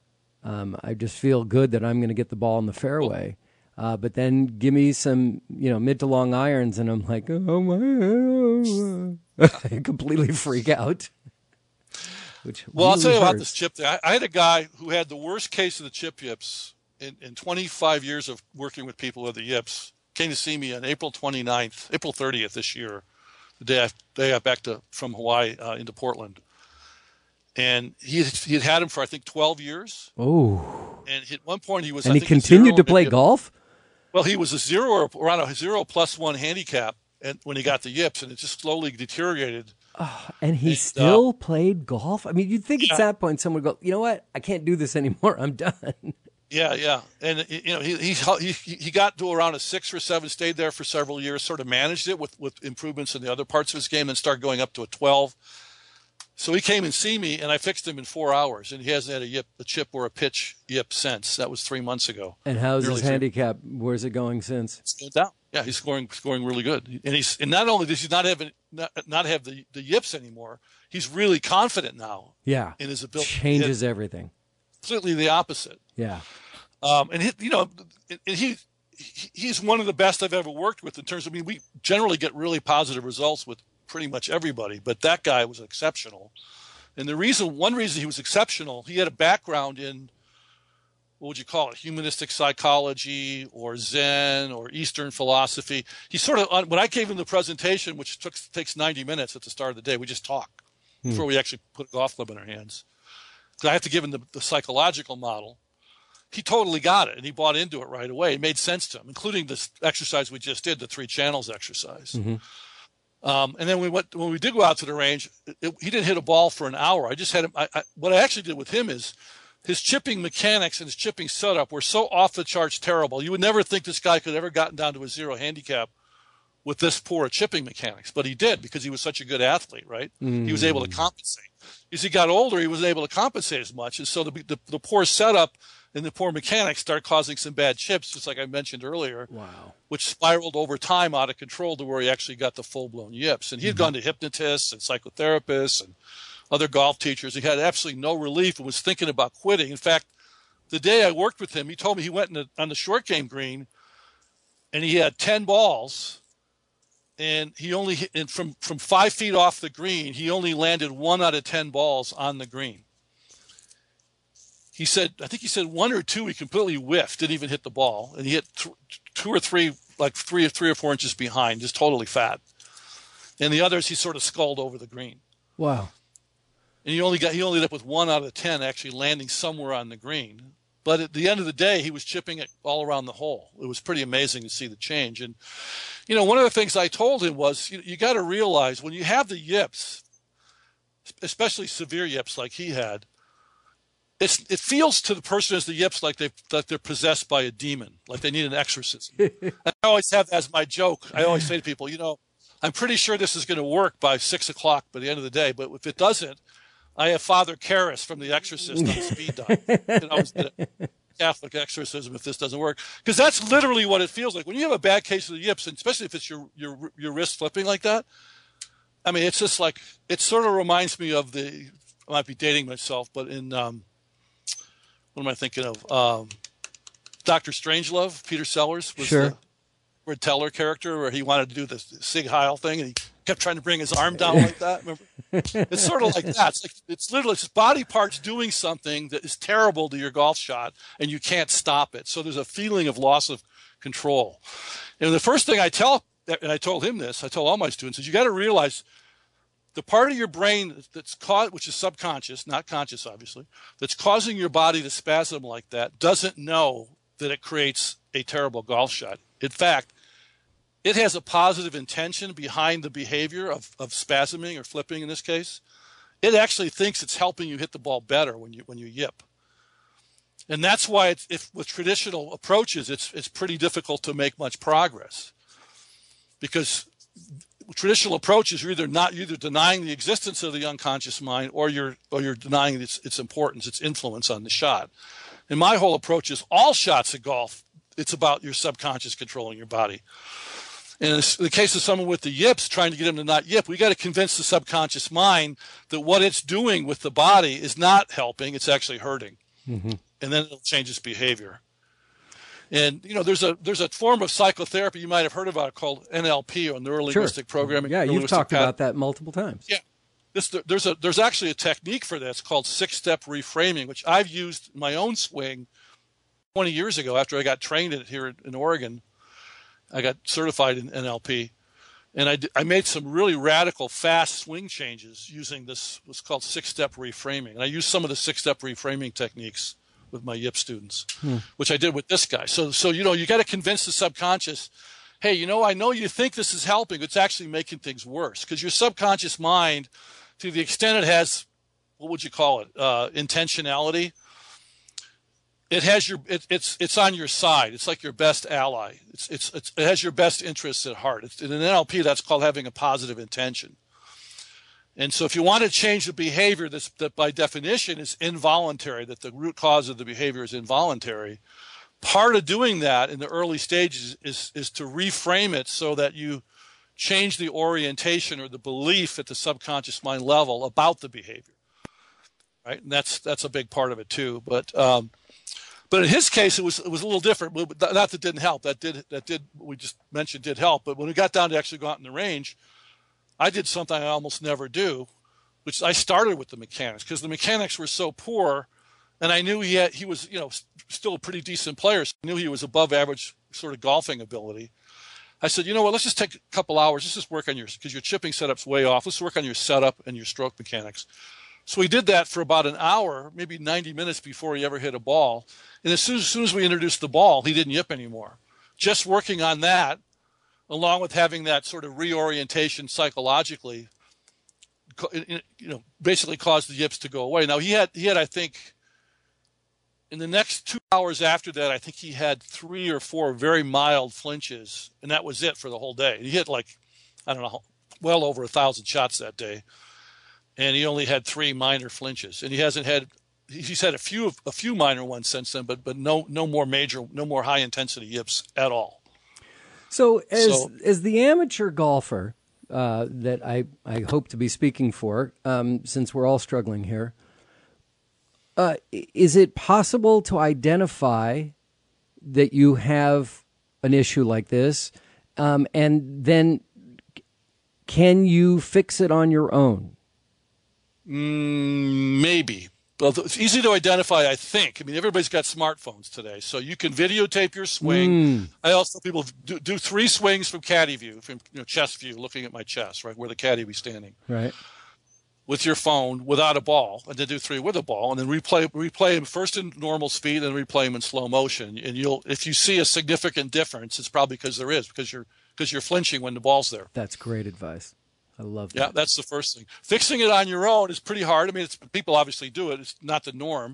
I just feel good that I'm going to get the ball in the fairway. But then give me some, mid to long irons, and I'm like, oh my! I completely freak out. I'll tell you about this chip thing. I had a guy who had the worst case of the chip yips in 25 years of working with people with the yips. Came to see me on April 30th this year, the day I got back from Hawaii into Portland. And he had him for, I think, 12 years. Oh! And at one point he was. And he continued to play golf. Well, he was around a 0+1 handicap, and when he got the yips, and it just slowly deteriorated. And he still played golf. I mean, you'd think at that point someone would go, you know what? I can't do this anymore. I'm done. Yeah, and he got to around a 6 or 7, stayed there for several years, sort of managed it with improvements in the other parts of his game, and started going up to a 12. So he came and see me, and I fixed him in 4 hours, and he hasn't had a chip or a pitch yip since. That was 3 months ago. And how's his handicap? Where's it going since? It's going down. Yeah, he's scoring really good, and not only does he not have the yips anymore, he's really confident now. Yeah, in his ability. Changes everything. Completely the opposite. Yeah, and he's one of the best I've ever worked with in terms of. I mean, we generally get really positive results with pretty much everybody, but that guy was exceptional. And one reason he was exceptional, he had a background in, what would you call it, humanistic psychology or Zen or Eastern philosophy. He sort of, when I gave him the presentation, which takes 90 minutes at the start of the day, we just talk before we actually put a golf club in our hands. Because I have to give him the psychological model. He totally got it, and he bought into it right away. It made sense to him, including this exercise we just did, the 3 channels exercise. Mm-hmm. And then when we did go out to the range, he didn't hit a ball for an hour. I just had him. What I actually did with him is his chipping mechanics and his chipping setup were so off the charts terrible. You would never think this guy could have ever gotten down to a 0 handicap with this poor chipping mechanics, but he did because he was such a good athlete, right? He was able to compensate. As he got older, he wasn't able to compensate as much, and so the poor setup and the poor mechanics started causing some bad chips, just like I mentioned earlier. Wow. Which spiraled over time out of control to where he actually got the full-blown yips. And he had gone to hypnotists and psychotherapists and other golf teachers. He had absolutely no relief and was thinking about quitting. In fact, the day I worked with him, he told me he went on the short game green, and he had 10 balls, and he only hit, and from 5 feet off the green, he only landed 1 out of 10 balls on the green. I think he said one or two he completely whiffed, didn't even hit the ball, and he hit two or three, like three or 4 inches behind, just totally fat. And the others he sort of sculled over the green. Wow. And he only ended up with 1 out of 10 actually landing somewhere on the green. But at the end of the day, he was chipping it all around the hole. It was pretty amazing to see the change. And, one of the things I told him was, you got to realize when you have the yips, especially severe yips like he had, it feels to the person as the yips like they're possessed by a demon, like they need an exorcism. I always have that as my joke. I always say to people, I'm pretty sure this is going to work by 6 o'clock by the end of the day, but if it doesn't, I have Father Karras from The Exorcist on speed dial. Catholic exorcism if this doesn't work, because that's literally what it feels like when you have a bad case of the yips, and especially if it's your wrist flipping like that. I mean, it's just like it sort of reminds me of I might be dating myself, but in what am I thinking of? Dr. Strangelove, Peter Sellers was the Edward Teller character, where he wanted to do the Sieg Heil thing, and he kept trying to bring his arm down like that. Remember? It's sort of like that. It's literally just body parts doing something that is terrible to your golf shot, and you can't stop it. So there's a feeling of loss of control. And the first thing I told him this, I told all my students, is you got to realize the part of your brain which is subconscious, not conscious, obviously, that's causing your body to spasm like that doesn't know that it creates a terrible golf shot. In fact, it has a positive intention behind the behavior of spasming or flipping in this case. It actually thinks it's helping you hit the ball better when you yip. And that's why with traditional approaches, it's pretty difficult to make much progress, because traditional approaches are either denying the existence of the unconscious mind or you're denying its importance, its influence on the shot. And my whole approach is all shots of golf, it's about your subconscious controlling your body. And in the case of someone with the yips, trying to get him to not yip, we got to convince the subconscious mind that what it's doing with the body is not helping, it's actually hurting. Mm-hmm. And then it'll change its behavior. And, there's a form of psychotherapy you might have heard about called NLP, or neuro-linguistic programming. Yeah, you've talked about that multiple times. Yeah. There's actually a technique for this called 6-step reframing, which I've used in my own swing 20 years ago after I got trained in it here in Oregon. I got certified in NLP, and I made some really radical, fast swing changes using what's called 6-step reframing. And I used some of the 6-step reframing techniques with my YIP students, which I did with this guy. So you got to convince the subconscious, hey, I know you think this is helping, it's actually making things worse, because your subconscious mind, to the extent it has, what would you call it, intentionality, it has it's on your side. It's like your best ally. It has your best interests at heart. In an NLP, that's called having a positive intention. And so if you want to change the behavior that by definition is involuntary, that the root cause of the behavior is involuntary, part of doing that in the early stages is to reframe it so that you change the orientation or the belief at the subconscious mind level about the behavior. Right? And that's a big part of it too. But in his case, it was a little different. Not that it didn't help. That did we just mentioned did help. But when we got down to actually go out in the range, I did something I almost never do, which I started with the mechanics, because the mechanics were so poor, and I knew he was still a pretty decent player. So I knew he was above average sort of golfing ability. I said, you know what? Let's just take a couple hours. Let's just work on because your chipping setup's way off. Let's work on your setup and your stroke mechanics. So we did that for about an hour, maybe 90 minutes before he ever hit a ball. And as soon as we introduced the ball, he didn't yip anymore. Just working on that, along with having that sort of reorientation psychologically, basically caused the yips to go away. Now he had, I think, in the next 2 hours after that, I think he had 3 or 4 very mild flinches, and that was it for the whole day. He hit well over 1,000 shots that day. And he only had 3 minor flinches, and he's had a few minor ones since then, but no more major, no more high intensity yips at all. So as the amateur golfer that I hope to be speaking for, since we're all struggling here, is it possible to identify that you have an issue like this, and then can you fix it on your own? Maybe, Well, it's easy to identify, I think. I mean, everybody's got smartphones today, so you can videotape your swing. I also tell people do 3 swings from caddy view, from chest view, looking at my chest, right, where the caddy be standing. Right. With your phone without a ball, and then do 3 with a ball, and then replay them first in normal speed, and replay them in slow motion. And if you see a significant difference, it's probably because you're flinching when the ball's there. That's great advice. I love that. Yeah, that's the first thing. Fixing it on your own is pretty hard. I mean, people obviously do it. It's not the norm,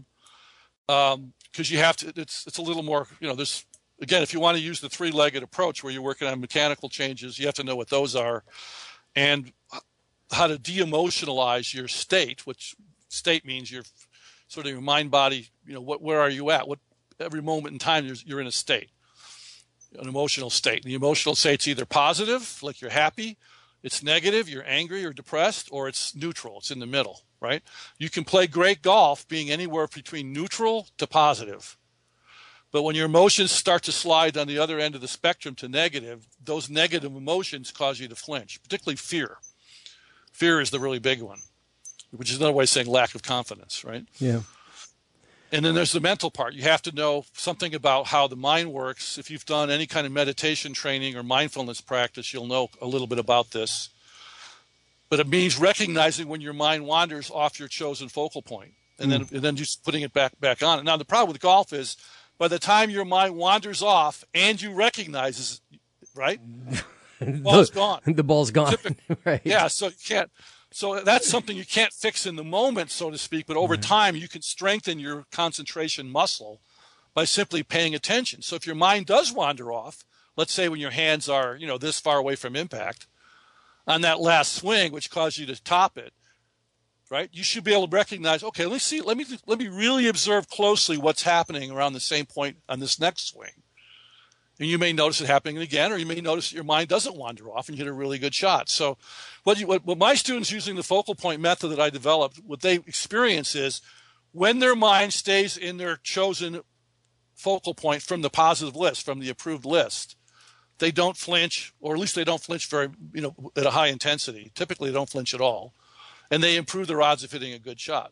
because you have to. It's a little more. There's again, if you want to use the 3-legged approach where you're working on mechanical changes, you have to know what those are, and how to de-emotionalize your state. Which state means your sort of your mind, body. Where are you at? Every moment in time you're in a state, an emotional state. And the emotional state's either positive, like you're happy. It's negative, you're angry or depressed, or it's neutral. It's in the middle, right? You can play great golf being anywhere between neutral to positive. But when your emotions start to slide on the other end of the spectrum to negative, those negative emotions cause you to flinch, particularly fear. Fear is the really big one, which is another way of saying lack of confidence, right? Yeah. And then there's the mental part. You have to know something about how the mind works. If you've done any kind of meditation training or mindfulness practice, you'll know a little bit about this. But it means recognizing when your mind wanders off your chosen focal point, and then just putting it back on. Now, the problem with golf is by the time your mind wanders off and you recognize it, right, the ball's gone. The ball's gone. Right. Yeah, so you can't. So that's something you can't fix in the moment, so to speak, but over time you can strengthen your concentration muscle by simply paying attention. So if your mind does wander off, let's say when your hands are, this far away from impact, on that last swing, which caused you to top it, right? You should be able to recognize, okay, let me really observe closely what's happening around the same point on this next swing. And you may notice it happening again, or you may notice that your mind doesn't wander off and you hit a really good shot. So what my students using the focal point method that I developed, what they experience is when their mind stays in their chosen focal point from the positive list, from the approved list, they don't flinch, or at least they don't flinch very, at a high intensity. Typically, they don't flinch at all. And they improve their odds of hitting a good shot.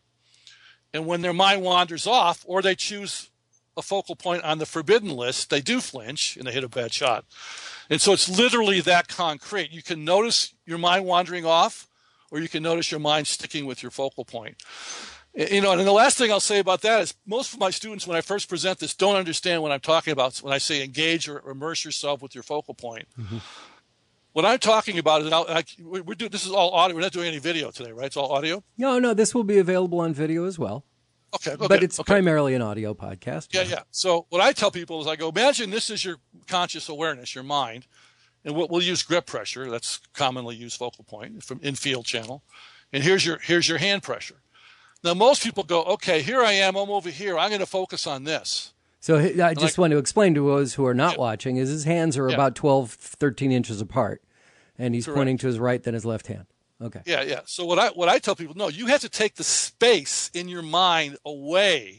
And when their mind wanders off, or they choose a focal point on the forbidden list, they do flinch and they hit a bad shot. And so it's literally that concrete. You can notice your mind wandering off, or you can notice your mind sticking with your focal point. And the last thing I'll say about that is most of my students, when I first present this, don't understand what I'm talking about when I say engage or immerse yourself with your focal point. Mm-hmm. What I'm talking about is, this is all audio. We're not doing any video today, right? It's all audio? No, this will be available on video as well. Okay. But it's primarily an audio podcast. Yeah. So what I tell people is I go, imagine this is your conscious awareness, your mind, and we'll use grip pressure. That's commonly used focal point from in-field channel. And here's your hand pressure. Now, most people go, okay, here I am, I'm over here. I'm going to focus on this. So I just want to explain to those who are not watching is his hands are about 12, 13 inches apart, and he's pointing to his right, then his left hand. Okay. Yeah. So what I tell people, no, you have to take the space in your mind away.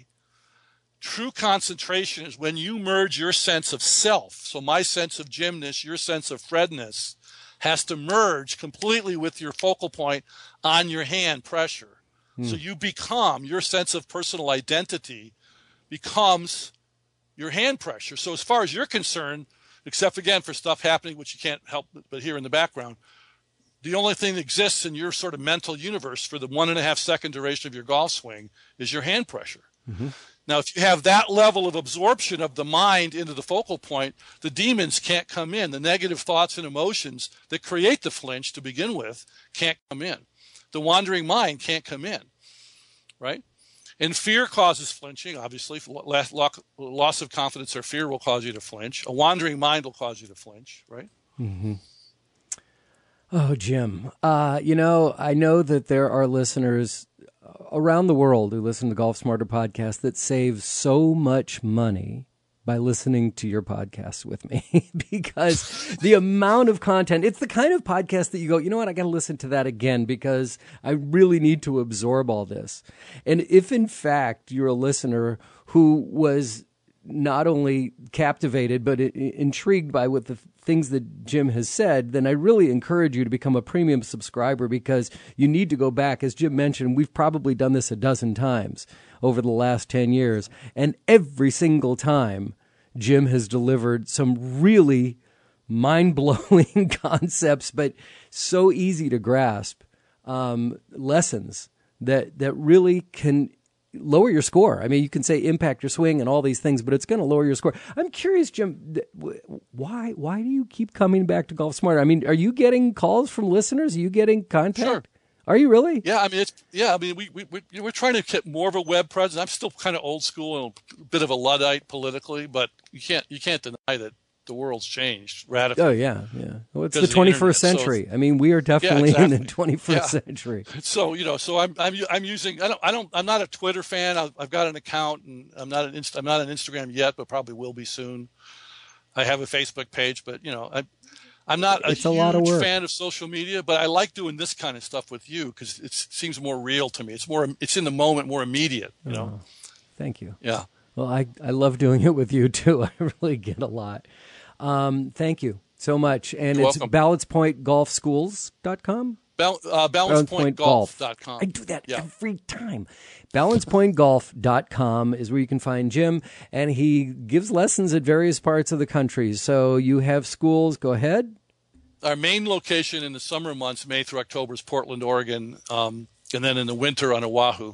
True concentration is when you merge your sense of self. So my sense of Jimness, your sense of Fredness has to merge completely with your focal point on your hand pressure. So you become, your sense of personal identity becomes your hand pressure. So as far as you're concerned, except again for stuff happening which you can't help but hear in the background, the only thing that exists in your sort of mental universe for the 1.5 second duration of your golf swing is your hand pressure. Mm-hmm. Now, if you have that level of absorption of the mind into the focal point, the demons can't come in. The negative thoughts and emotions that create the flinch to begin with can't come in. The wandering mind can't come in, right? And fear causes flinching, obviously. Loss of confidence or fear will cause you to flinch. A wandering mind will cause you to flinch, right? Mm-hmm. Oh, Jim, I know that there are listeners around the world who listen to the Golf Smarter podcast that save so much money by listening to your podcast with me because the amount of content, it's the kind of podcast that you go, you know what, I got to listen to that again because I really need to absorb all this. And if in fact you're a listener who was not only captivated, but intrigued by what the things that Jim has said, then I really encourage you to become a premium subscriber because you need to go back. As Jim mentioned, we've probably done this a dozen times over the last 10 years. And every single time, Jim has delivered some really mind-blowing concepts, but so easy to grasp lessons that really can lower your score. I mean, you can say impact your swing and all these things, but it's going to lower your score. I'm curious, Jim, why do you keep coming back to Golf Smarter? I mean, are you getting calls from listeners? Are you getting contact? Sure. Are you really? Yeah, I mean, we're trying to get more of a web presence. I'm still kind of old school and a bit of a Luddite politically, but you can't deny that the world's changed radically. Oh yeah. Well, it's the 21st century. So, I mean, we are definitely in the 21st century. So I'm using. I'm not a Twitter fan. I've got an account, and I'm not on Instagram yet, but probably will be soon. I have a Facebook page, but I'm not a huge fan of social media, but I like doing this kind of stuff with you because it seems more real to me. It's in the moment, more immediate. Thank you. Yeah. Well, I love doing it with you too. I really get a lot. Thank you so much. And You're it's welcome. balancepointgolfschools.com? BalancePointGolf.com. I do that every time. BalancePointGolf.com is where you can find Jim, and he gives lessons at various parts of the country. So you have schools. Go ahead. Our main location in the summer months, May through October, is Portland, Oregon, and then in the winter on Oahu.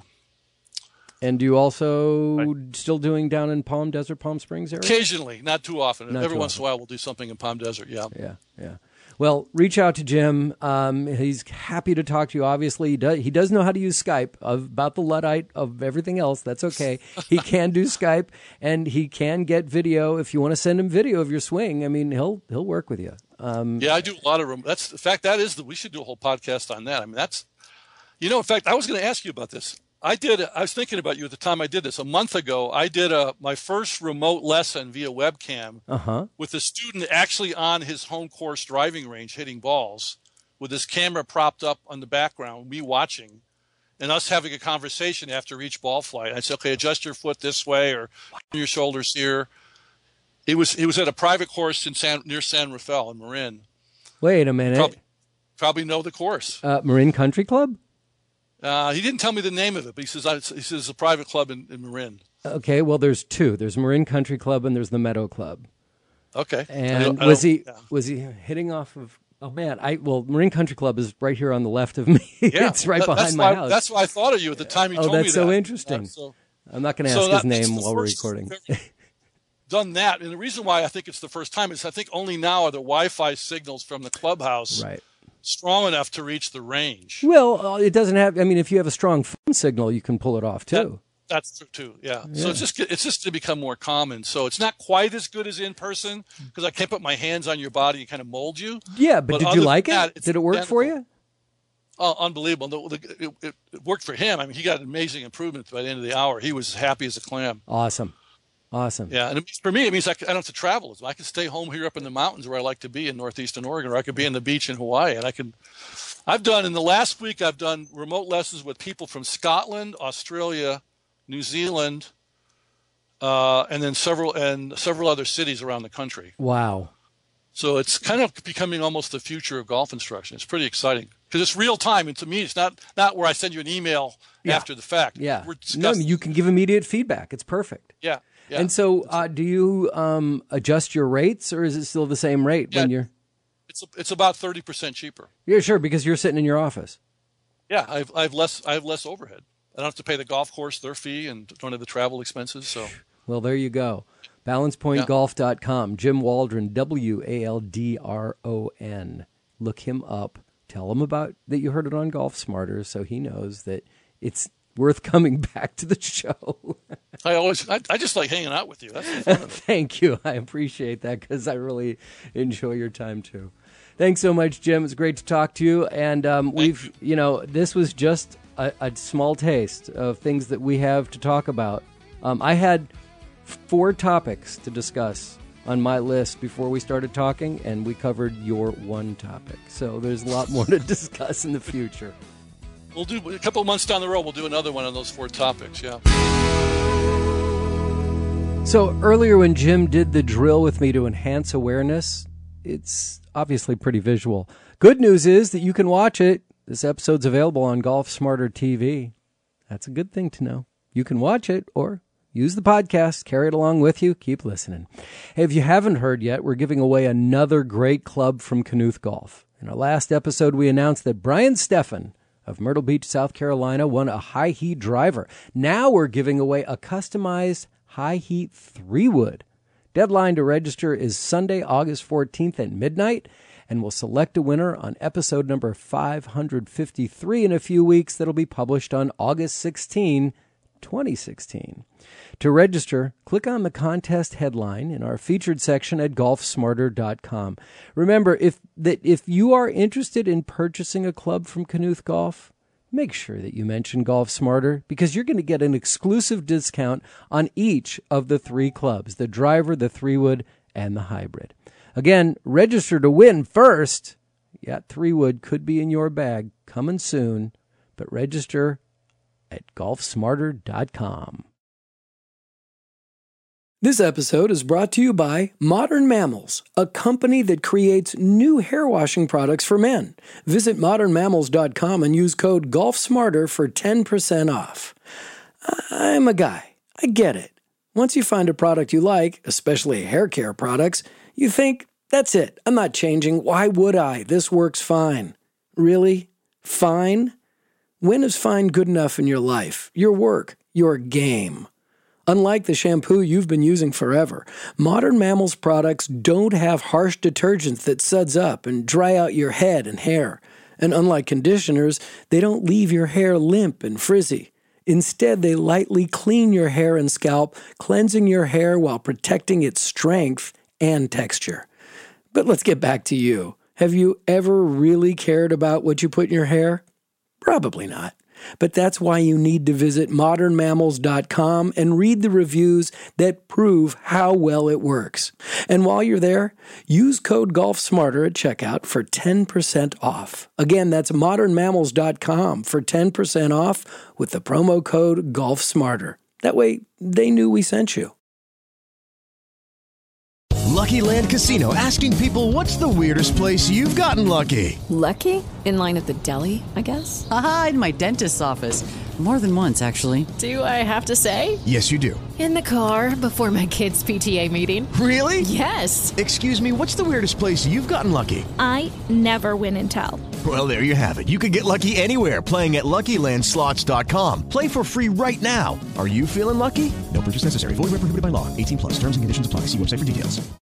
And do you also still doing down in Palm Desert, Palm Springs area? Occasionally, not too often. Every once in a while, we'll do something in Palm Desert. Yeah. Well, reach out to Jim. He's happy to talk to you. Obviously, he does know how to use Skype. About the Luddite of everything else, that's okay. He can do Skype, and he can get video. If you want to send him video of your swing, I mean, he'll work with you. I do a lot of. In fact, we should do a whole podcast on that. I mean, in fact, I was going to ask you about this. I was thinking about you at the time I did this. A month ago, I did my first remote lesson via webcam with a student actually on his home course driving range hitting balls with his camera propped up on the background, me watching, and us having a conversation after each ball flight. I said, okay, adjust your foot this way or your shoulders here. It was at a private course near San Rafael in Marin. Wait a minute. Probably know the course. Marin Country Club? He didn't tell me the name of it, but he says it's a private club in Marin. Okay, well, there's two. There's Marin Country Club and there's the Meadow Club. Okay. And was he hitting off of? Oh man, Marin Country Club is right here on the left of me. Yeah, it's right behind my house. That's why I thought of you at the time you told me that. Oh, that's so interesting. I'm not going to ask his name while we're recording. Done that, and the reason why I think it's the first time is I think only now are the Wi-Fi signals from the clubhouse strong enough to reach the range. Well, it doesn't have. I mean, if you have a strong phone signal, you can pull it off too. That's true too. Yeah. So it's just to become more common. So it's not quite as good as in person because I can't put my hands on your body and kind of mold you. Yeah, but did you like it? Did it work for you? Oh, unbelievable! It worked for him. I mean, he got amazing improvement by the end of the hour. He was happy as a clam. Awesome. Yeah, and for me, it means I don't have to travel. I can stay home here up in the mountains where I like to be in northeastern Oregon, or I could be on the beach in Hawaii. And in the last week, I've done remote lessons with people from Scotland, Australia, New Zealand, and then several other cities around the country. Wow. So it's kind of becoming almost the future of golf instruction. It's pretty exciting because it's real time. And to me, it's not where I send you an email after the fact. Yeah. You can give immediate feedback. It's perfect. Yeah. Yeah. And so, do you adjust your rates, or is it still the same rate when you're? It's about 30% cheaper. Yeah, sure, because you're sitting in your office. Yeah, I have less overhead. I don't have to pay the golf course their fee, and don't have the travel expenses. So, well, there you go. BalancePointGolf.com. Jim Waldron, Waldron. Look him up. Tell him about that you heard it on Golf Smarter, so he knows that it's worth coming back to the show. I just like hanging out with you. That's the fun of it. Thank you. I appreciate that because I really enjoy your time too. Thanks so much, Jim. It's great to talk to you. And this was just a small taste of things that we have to talk about. I had 4 topics to discuss on my list before we started talking, and we covered your one topic. So there's a lot more to discuss in the future. We'll do a couple of months down the road. We'll do another one on those 4 topics. Yeah. So earlier when Jim did the drill with me to enhance awareness, it's obviously pretty visual. Good news is that you can watch it. This episode's available on Golf Smarter TV. That's a good thing to know. You can watch it or use the podcast, carry it along with you, keep listening. Hey, if you haven't heard yet, we're giving away another great club from Knuth Golf. In our last episode, we announced that Brian Steffen of Myrtle Beach, South Carolina, won a high heat driver. Now we're giving away a customized high heat 3-wood. Deadline to register is Sunday, August 14th at midnight, and we'll select a winner on episode number 553 in a few weeks that'll be published on August 16, 2016. To register, click on the contest headline in our featured section at golfsmarter.com. Remember, if you are interested in purchasing a club from Knuth Golf, make sure that you mention Golf Smarter, because you're going to get an exclusive discount on each of the 3 clubs, the driver, the 3-wood, and the hybrid. Again, register to win first. Yeah, 3-wood could be in your bag coming soon, but register at golfsmarter.com. This episode is brought to you by Modern Mammals, a company that creates new hair washing products for men. Visit modernmammals.com and use code GolfSmarter for 10% off. I'm a guy. I get it. Once you find a product you like, especially hair care products, you think, that's it. I'm not changing. Why would I? This works fine. Really? Fine? When is fine good enough in your life, your work, your game? Unlike the shampoo you've been using forever, Modern Mammals products don't have harsh detergents that suds up and dry out your head and hair. And unlike conditioners, they don't leave your hair limp and frizzy. Instead, they lightly clean your hair and scalp, cleansing your hair while protecting its strength and texture. But let's get back to you. Have you ever really cared about what you put in your hair? Probably not. But that's why you need to visit modernmammals.com and read the reviews that prove how well it works. And while you're there, use code GolfSmarter at checkout for 10% off. Again, that's modernmammals.com for 10% off with the promo code GolfSmarter. That way, they knew we sent you. Lucky Land Casino, asking people, what's the weirdest place you've gotten lucky? Lucky? In line at the deli, I guess? Aha, in my dentist's office. More than once, actually. Do I have to say? Yes, you do. In the car before my kids' PTA meeting. Really? Yes. Excuse me, what's the weirdest place you've gotten lucky? I never win and tell. Well, there you have it. You can get lucky anywhere, playing at LuckyLandSlots.com. Play for free right now. Are you feeling lucky? No purchase necessary. Void where prohibited by law. 18+. Terms and conditions apply. See website for details.